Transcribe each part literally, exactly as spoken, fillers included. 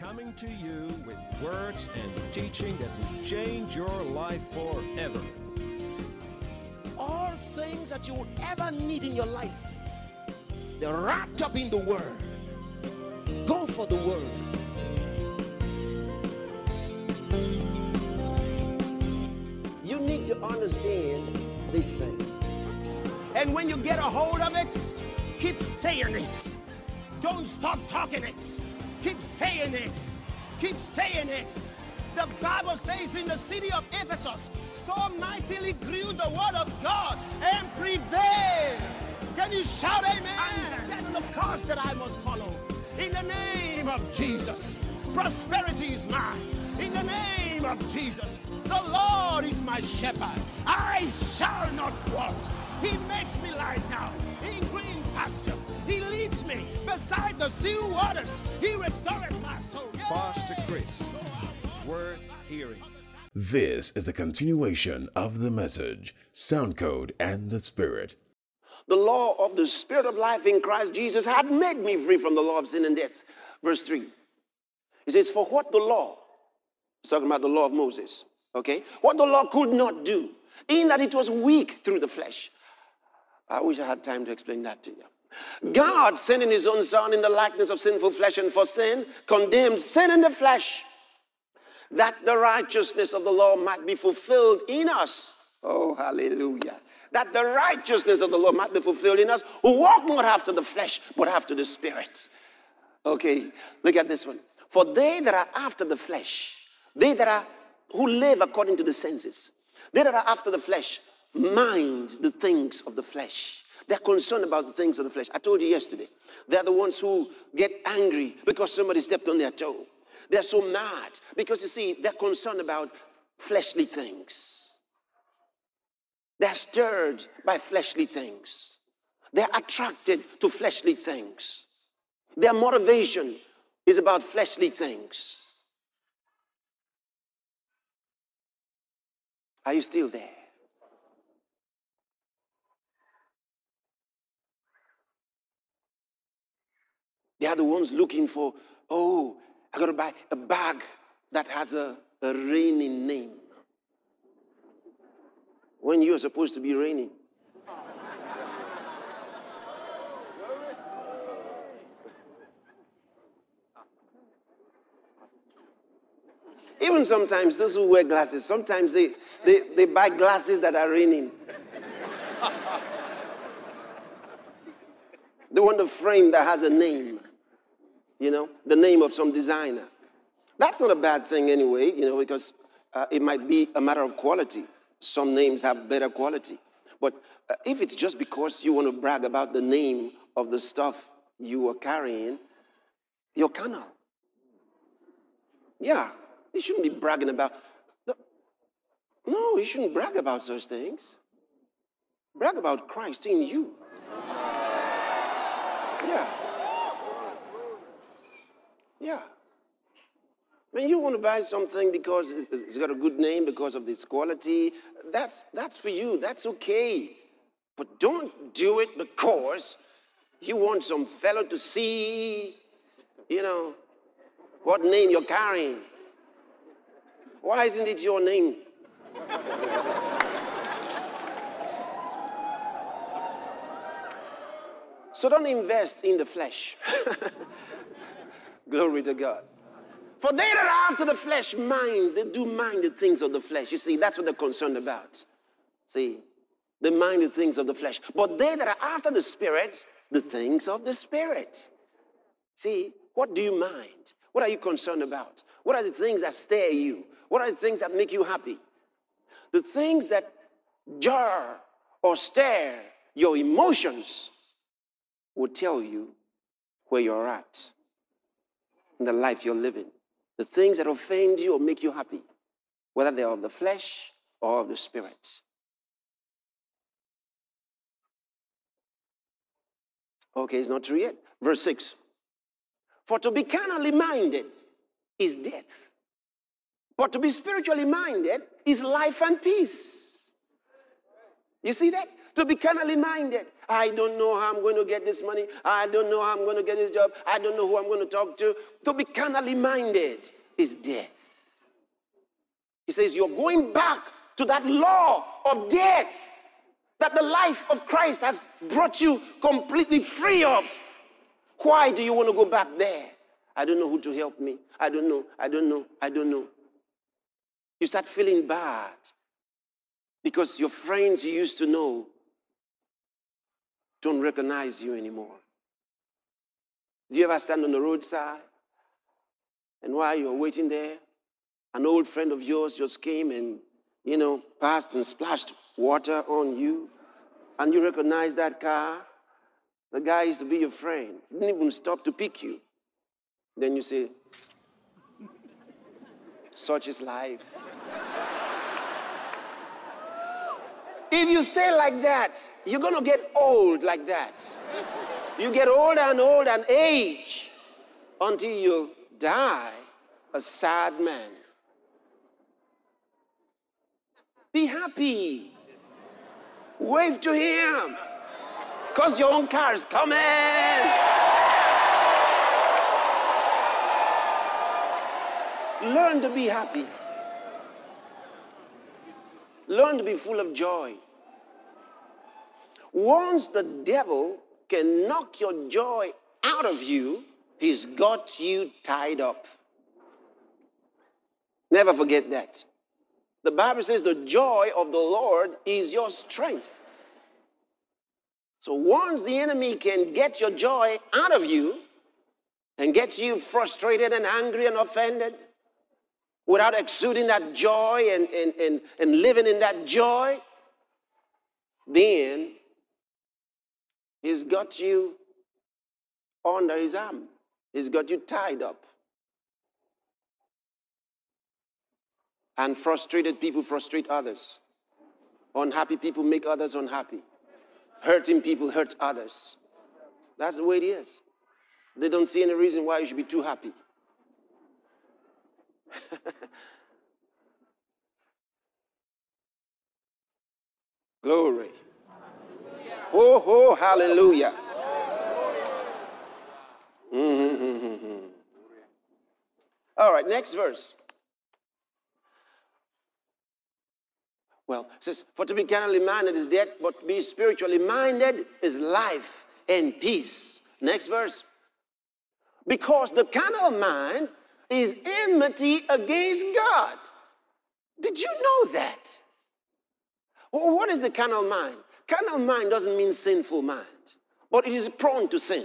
coming to you with words and teaching that will change your life forever. All things that you would ever need in your life, they're wrapped up in the Word. Go for the Word. You need to understand these things. And when you get a hold of it, keep saying it. Don't stop talking it. Keep saying it. Keep saying it. The Bible says in the city of Ephesus, so mightily grew the word of God and prevailed. Can you shout amen? I'm setting the course that I must follow. In the name of Jesus, prosperity is mine. In the name of Jesus, the Lord is my shepherd. I shall not want. He makes me lie down in green pastures. He leads me beside the still waters. He restores my soul. Pastor Chris, worth hearing. This is the continuation of the message, Sound Code and the Spirit. The law of the Spirit of life in Christ Jesus had made me free from the law of sin and death. Verse three. It says, for what the law, it's talking about the law of Moses, okay? What the law could not do, in that it was weak through the flesh. I wish I had time to explain that to you. God, sending his own Son in the likeness of sinful flesh and for sin, condemned sin in the flesh, that the righteousness of the law might be fulfilled in us. Oh, hallelujah. That the righteousness of the law might be fulfilled in us, who walk not after the flesh, but after the Spirit. Okay, look at this one. For they that are after the flesh, they that are, who live according to the senses, they that are after the flesh, mind the things of the flesh. They're concerned about the things of the flesh. I told you yesterday, they're the ones who get angry because somebody stepped on their toe. They're so mad because, you see, they're concerned about fleshly things. They're stirred by fleshly things. They're attracted to fleshly things. Their motivation is about fleshly things. Are you still there? They are the ones looking for, oh, I got to buy a bag that has a, a raining name. When you're supposed to be raining. Even sometimes those who wear glasses, sometimes they, they, they buy glasses that are raining. They want a frame that has a name. You know, the name of some designer. That's not a bad thing anyway, you know, because uh, it might be a matter of quality. Some names have better quality. But uh, if it's just because you want to brag about the name of the stuff you are carrying, you're carnal. Yeah, you shouldn't be bragging about... The, no, you shouldn't brag about such things. Brag about Christ in you. Yeah. Yeah. I mean, you want to buy something because it's got a good name, because of its quality. That's, that's for you. That's okay. But don't do it because you want some fellow to see, you know, what name you're carrying. Why isn't it your name? So don't invest in the flesh. Glory to God. For they that are after the flesh mind, they do mind the things of the flesh. You see, that's what they're concerned about. See, they mind the things of the flesh. But they that are after the Spirit, the things of the Spirit. See, what do you mind? What are you concerned about? What are the things that stir you? What are the things that make you happy? The things that jar or stir your emotions will tell you where you're at in the life you're living. The things that offend you or make you happy, whether they're of the flesh or of the Spirit. Okay, it's not true yet. Verse six. For to be carnally minded is death, but to be spiritually minded is life and peace. You see that? To be carnally minded. I don't know how I'm going to get this money. I don't know how I'm going to get this job. I don't know who I'm going to talk to. To be carnally minded is death. He says you're going back to that law of death that the life of Christ has brought you completely free of. Why do you want to go back there? I don't know who to help me. I don't know. I don't know. I don't know. You start feeling bad because your friends you used to know don't recognize you anymore. Do you ever stand on the roadside and while you're waiting there, an old friend of yours just came and, you know, passed and splashed water on you, and you recognize that car? The guy used to be your friend. He didn't even stop to pick you. Then you say, such is life. If you stay like that, you're going to get old like that. You get older and older and age until you die a sad man. Be happy. Wave to him. Because your own car is coming. Learn to be happy. Learn to be full of joy. Once the devil can knock your joy out of you, he's got you tied up. Never forget that. The Bible says the joy of the Lord is your strength. So once the enemy can get your joy out of you and get you frustrated and angry and offended, without exuding that joy and, and, and, and living in that joy, then he's got you under his arm. He's got you tied up. And frustrated people frustrate others. Unhappy people make others unhappy. Hurting people hurt others. That's the way it is. They don't see any reason why you should be too happy. Glory. Oh, oh, hallelujah. Mm-hmm. All right, next verse. Well, it says, for to be carnally minded is death, but to be spiritually minded is life and peace. Next verse. Because the carnal mind is enmity against God. Did you know that? Well, what is the carnal mind? Carnal mind doesn't mean sinful mind, but it is prone to sin.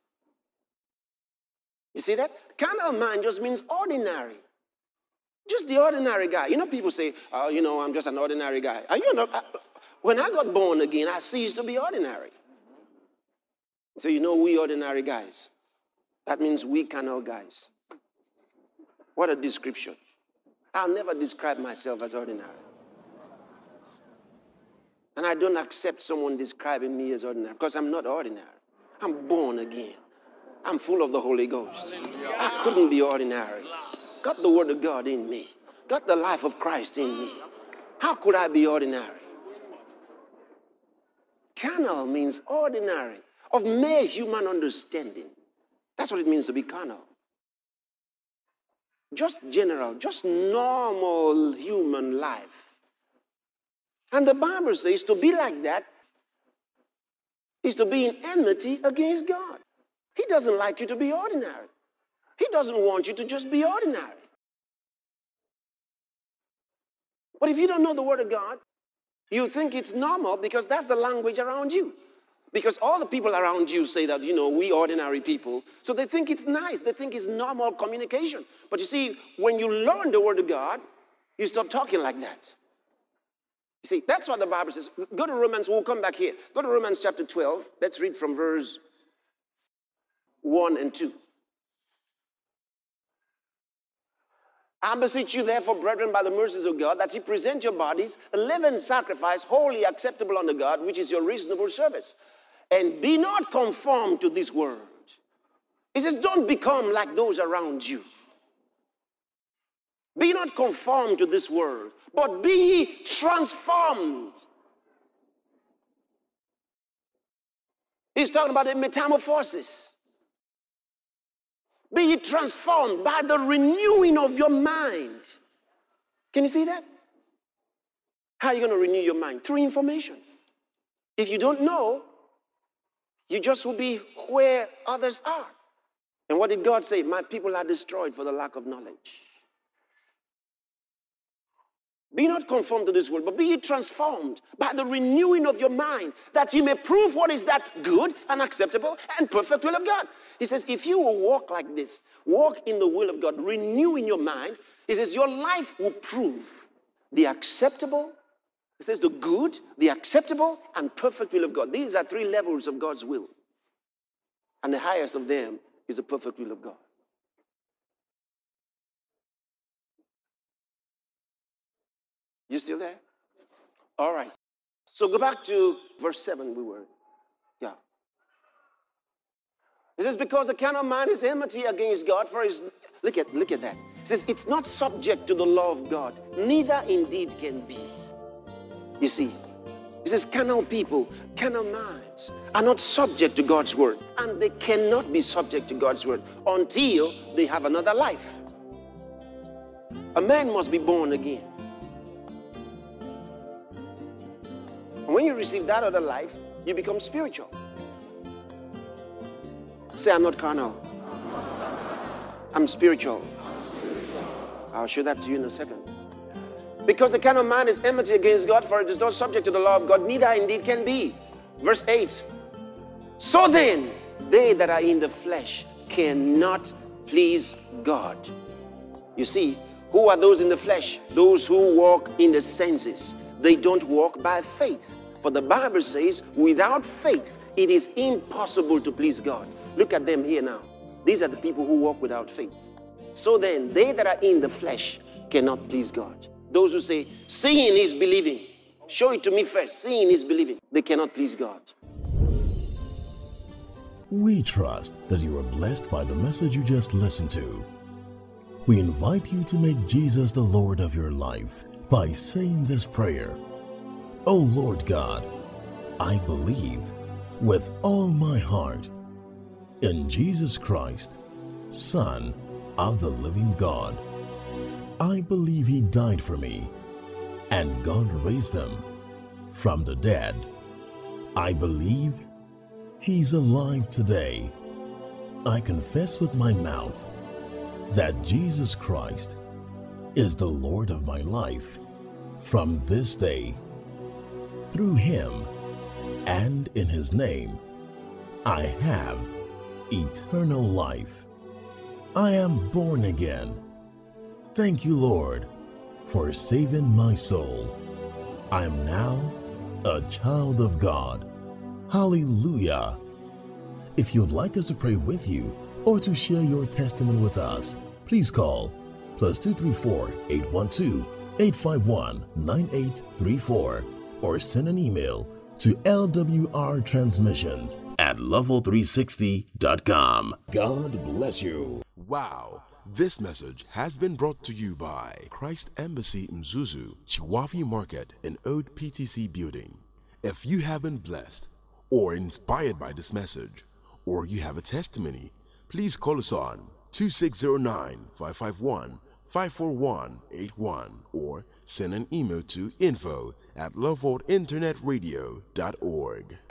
You see that? Carnal mind just means ordinary. Just the ordinary guy. You know, people say, oh, you know, I'm just an ordinary guy. And you know, I, when I got born again, I ceased to be ordinary. So you know, we ordinary guys. That means we carnal guys. What a description. I'll never describe myself as ordinary. And I don't accept someone describing me as ordinary because I'm not ordinary. I'm born again. I'm full of the Holy Ghost. I couldn't be ordinary. Got the Word of God in me. Got the life of Christ in me. How could I be ordinary? Carnal means ordinary, of mere human understanding. That's what it means to be carnal. Just general, just normal human life. And the Bible says to be like that is to be in enmity against God. He doesn't like you to be ordinary. He doesn't want you to just be ordinary. But if you don't know the Word of God, you think it's normal because that's the language around you. Because all the people around you say that, you know, we ordinary people. So they think it's nice. They think it's normal communication. But you see, when you learn the Word of God, you stop talking like that. You see, that's what the Bible says. Go to Romans. We'll come back here. Go to Romans chapter twelve. Let's read from verse one and two. I beseech you, therefore, brethren, by the mercies of God, that ye present your bodies a living sacrifice, wholly acceptable unto God, which is your reasonable service. And be not conformed to this world. He says, don't become like those around you. Be not conformed to this world, but be ye transformed He's talking about a metamorphosis. Be ye transformed by the renewing of your mind. Can you see that? How are you going to renew your mind? Through information. If you don't know, you just will be where others are. And what did God say? My people are destroyed for the lack of knowledge. Be not conformed to this world, but be ye transformed by the renewing of your mind, that you may prove what is that good and acceptable and perfect will of God. He says, if you will walk like this, walk in the will of God, renewing your mind, he says, your life will prove the acceptable, he says, the good, the acceptable, and perfect will of God. These are three levels of God's will. And the highest of them is the perfect will of God. You still there? All right. So go back to verse seven we were. Yeah. It says, because the carnal mind is enmity against God, for his, look at, look at that. It says, it's not subject to the law of God, neither indeed can be. You see, it says, carnal people, carnal minds are not subject to God's word, and they cannot be subject to God's word until they have another life. A man must be born again. And when you receive that other life, you become spiritual. Say, I'm not carnal. I'm spiritual. I'll show that to you in a second. Because the carnal mind is enmity against God, for it is not subject to the law of God, neither indeed can be. Verse eight. So then, they that are in the flesh cannot please God. You see, who are those in the flesh? Those who walk in the senses. They don't walk by faith. For the Bible says, without faith, it is impossible to please God. Look at them here now. These are the people who walk without faith. So then, they that are in the flesh cannot please God. Those who say, seeing is believing. Show it to me first. Seeing is believing. They cannot please God. We trust that you are blessed by the message you just listened to. We invite you to make Jesus the Lord of your life by saying this prayer. O Lord God, I believe with all my heart in Jesus Christ, Son of the living God. I believe he died for me, and God raised him from the dead. I believe he's alive today. I confess with my mouth that Jesus Christ is the Lord of my life from this day. Through him and in his name, I have eternal life. I am born again. Thank you, Lord, for saving my soul. I am now a child of God. Hallelujah. If you'd like us to pray with you or to share your testimony with us, please call plus two three four, eight one two, eight five one, nine eight three four or send an email to L W R transmissions at level three sixty dot com. God bless you. Wow. This message has been brought to you by Christ Embassy Mzuzu, Chiwafi Market and Old P T C Building. If you have been blessed or inspired by this message, or you have a testimony, please call us on two six zero nine, five five one, five four one eight one or send an email to info at loveworld internet radio dot org.